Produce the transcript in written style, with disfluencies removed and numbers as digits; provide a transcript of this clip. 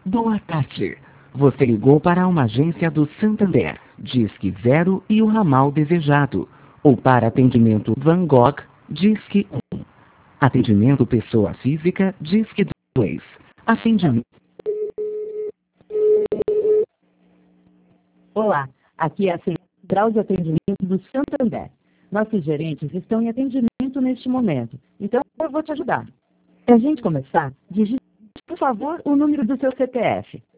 Boa tarde. Você ligou para uma agência do Santander, Disque 0 e o ramal desejado. Ou para atendimento Van Gogh, Disque 1. Atendimento pessoa física, Disque 2. Atendimento. Olá, aqui é a Central de Atendimento do Santander. Nossos gerentes estão em atendimento neste momento, então eu vou te ajudar. Para a gente começar, digite, por favor, o número do seu CPF.